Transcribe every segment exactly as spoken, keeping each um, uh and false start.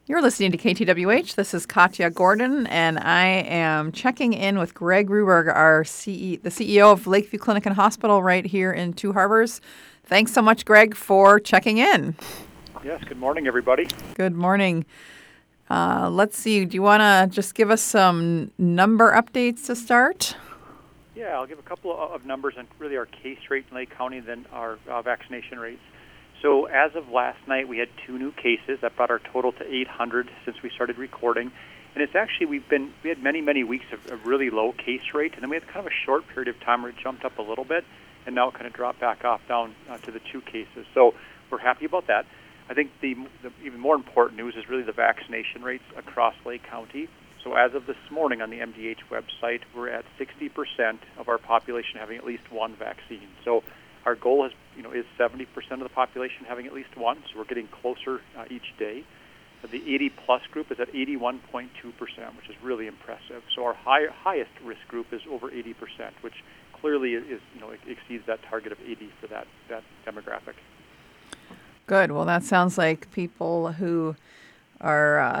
You're listening to K T W H. This is Katya Gordon, and I am checking in with Greg Ruberg, our C E O, the C E O of Lakeview Clinic and Hospital right here in Two Harbors. Thanks so much, Greg, for checking in. Yes, good morning, everybody. Good morning. Uh, let's see, do you want to just give us some number updates to start? Yeah, I'll give a couple of numbers on really our case rate in Lake County, then our uh, vaccination rates. So as of last night, we had two new cases. That brought our total to eight hundred since we started recording. And it's actually, we've been, we had many, many weeks of a really low case rate, and then we had kind of a short period of time where it jumped up a little bit, and now it kind of dropped back off down uh, to the two cases. So we're happy about that. I think the, the even more important news is really the vaccination rates across Lake County. So as of this morning on the M D H website, we're at sixty percent of our population having at least one vaccine. So our goal is, you know, is seventy percent of the population having at least one, so we're getting closer uh, each day. The eighty plus group is at eighty-one point two percent, which is really impressive. So our high, highest risk group is over eighty percent, which clearly is, you know, exceeds that target of eighty for that, that demographic. Good. Well, that sounds like people who are uh,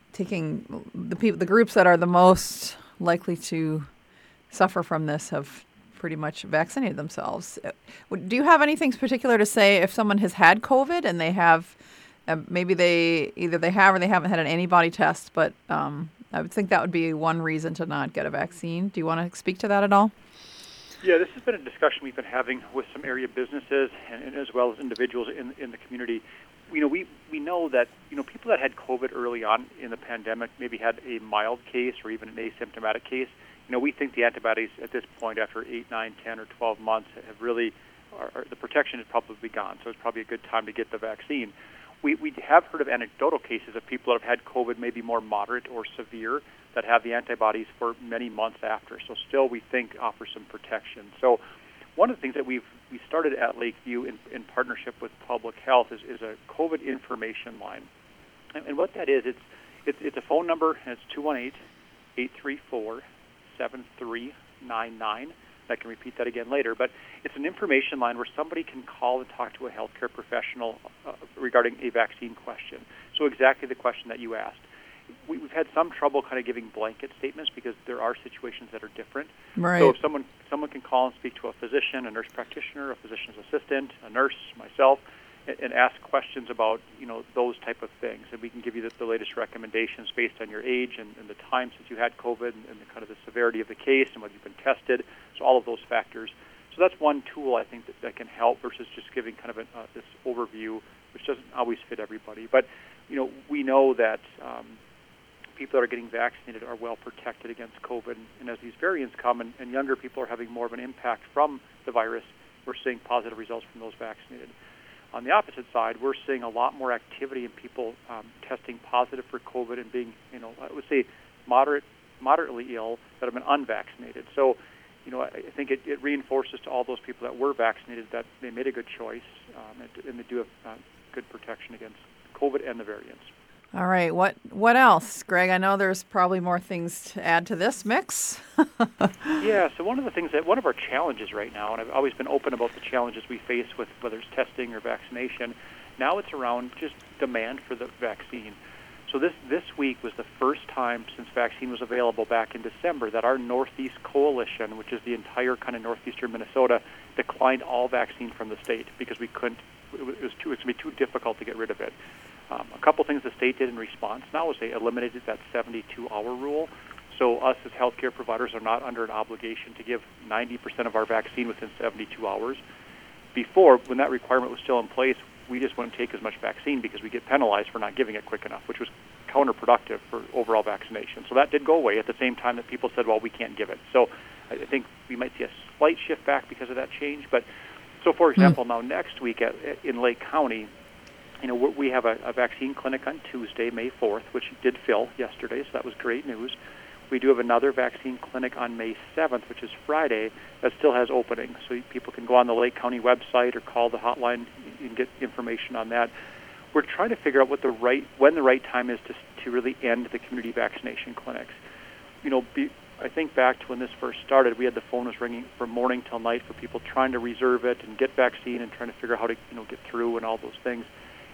taking the people, the groups that are the most likely to suffer from this have pretty much vaccinated themselves. Do you have anything particular to say if someone has had COVID and they have, uh, maybe they either they have or they haven't had an antibody test, but um, I would think that would be one reason to not get a vaccine. Do you want to speak to that at all? Yeah, this has been a discussion we've been having with some area businesses and, and as well as individuals in in the community. You know, we, we know that, you know, people that had COVID early on in the pandemic maybe had a mild case or even an asymptomatic case. You know, we think the antibodies at this point, after eight, nine, ten, or twelve months, have really, are, are, the protection is probably gone. So it's probably a good time to get the vaccine. We we have heard of anecdotal cases of people that have had COVID maybe more moderate or severe that have the antibodies for many months after. So still, we think offers some protection. So one of the things that we've we started at Lakeview in, in partnership with Public Health is, is a COVID information line. And, and what that is, it's, it's it's a phone number, and it's two one eight, eight three four, seven three nine nine. I can repeat that again later, but it's an information line where somebody can call and talk to a healthcare professional uh, regarding a vaccine question. So exactly the question that you asked. We, we've had some trouble kind of giving blanket statements because there are situations that are different. Right. So if someone someone can call and speak to a physician, a nurse practitioner, a physician's assistant, a nurse, myself, and, and ask questions about, you know, those type of things, and we can give you the, the latest recommendations based on your age and, and the time since you had COVID and, and the kind of the severity of the case and whether you've been tested. So all of those factors. So that's one tool I think that, that can help versus just giving kind of an, uh, this overview, which doesn't always fit everybody. But, you know, we know that um, people that are getting vaccinated are well protected against COVID. And as these variants come and, and younger people are having more of an impact from the virus, we're seeing positive results from those vaccinated. On the opposite side, we're seeing a lot more activity in people um, testing positive for COVID and being, you know, I would say moderate, moderately ill that have been unvaccinated. So, you know, I think it, it reinforces to all those people that were vaccinated that they made a good choice um, and, and they do have uh, good protection against COVID and the variants. All right. What what else, Greg? I know there's probably more things to add to this mix. Yeah. So one of the things that one of our challenges right now, and I've always been open about the challenges we face with whether it's testing or vaccination. Now it's around just demand for the vaccine. So this this week was the first time since vaccine was available back in December that our Northeast Coalition, which is the entire kind of northeastern Minnesota, declined all vaccine from the state because we couldn't. It was too. It's going to be too difficult to get rid of it. Um, a couple things the state did in response now was they eliminated that seventy-two hour rule. So us as healthcare providers are not under an obligation to give ninety percent of our vaccine within seventy-two hours. Before, when that requirement was still in place, we just wouldn't take as much vaccine because we get penalized for not giving it quick enough, which was counterproductive for overall vaccination. So that did go away at the same time that people said, well, we can't give it. So I think we might see a slight shift back because of that change. But so, for example, mm. now next week at, in Lake County, you know, we have a, a vaccine clinic on Tuesday, May fourth, which did fill yesterday, so that was great news. We do have another vaccine clinic on May seventh, which is Friday, that still has openings. So people can go on the Lake County website or call the hotline and get information on that. We're trying to figure out what the right, when the right time is to, to really end the community vaccination clinics. You know, be, I think back to when this first started, we had the phone was ringing from morning till night for people trying to reserve it and get vaccine and trying to figure out how to, you know, get through and all those things.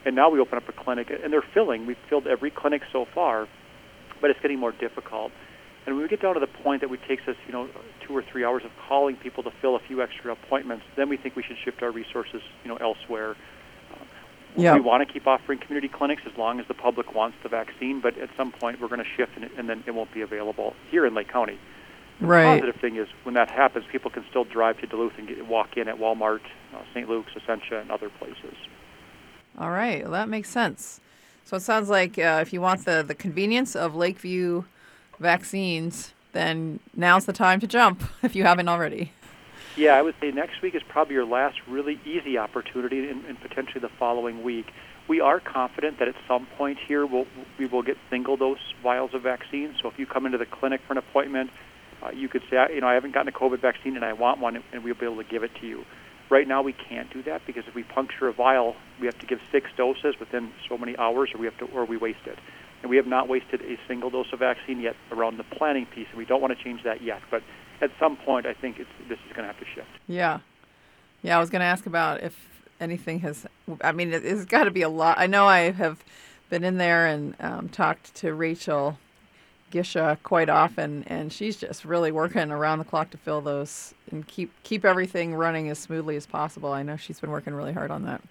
And now we open up a clinic, and they're filling. We've filled every clinic so far, but it's getting more difficult. And when we get down to the point that it takes us, you know, two or three hours of calling people to fill a few extra appointments, then we think we should shift our resources, you know, elsewhere. Uh, Yep. We want to keep offering community clinics as long as the public wants the vaccine, but at some point we're going to shift, and, it, and then it won't be available here in Lake County. The Right. positive thing is when that happens, people can still drive to Duluth and get, walk in at Walmart, uh, Saint Luke's, Essentia, and other places. All right. Well, that makes sense. So it sounds like uh, if you want the, the convenience of Lakeview vaccines, then now's the time to jump if you haven't already. Yeah, I would say next week is probably your last really easy opportunity, and, and potentially the following week. We are confident that at some point here we'll, we will get single-dose vials of vaccine. So if you come into the clinic for an appointment, uh, you could say, you know, I haven't gotten a COVID vaccine and I want one, and we'll be able to give it to you. Right now we can't do that because if we puncture a vial, we have to give six doses within so many hours, or we have to, or we waste it. And we have not wasted a single dose of vaccine yet around the planning piece, and we don't want to change that yet. But at some point, I think it's, this is going to have to shift. Yeah. Yeah, I was going to ask about if anything has, I mean, it, it's got to be a lot. I know I have been in there and um, talked to Rachel Gisha quite often, and she's just really working around the clock to fill those and keep keep everything running as smoothly as possible. I know she's been working really hard on that.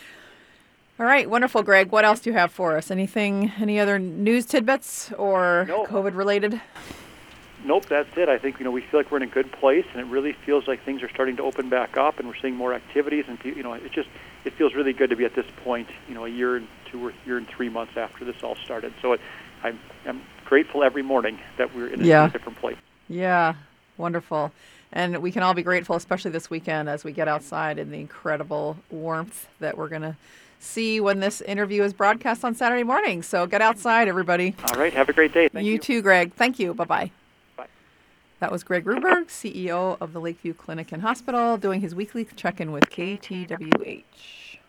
All right, wonderful, Greg. What else do you have for us? Anything, any other news tidbits or No. COVID related? Nope, that's it. I think, you know, we feel like we're in a good place, and it really feels like things are starting to open back up, and we're seeing more activities, and pe- you know, it just it feels really good to be at this point, you know, a year and two or year and three months after this all started. So it, I'm I'm grateful every morning that we're in a, Yeah. in a different place. Yeah, wonderful. And we can all be grateful, especially this weekend as we get outside in the incredible warmth that we're going to see when this interview is broadcast on Saturday morning. So get outside, everybody. All right, have a great day. Thank you. You too, Greg. Thank you. Bye-bye. Bye. That was Greg Ruberg, C E O of the Lakeview Clinic and Hospital, doing his weekly check-in with K T W H.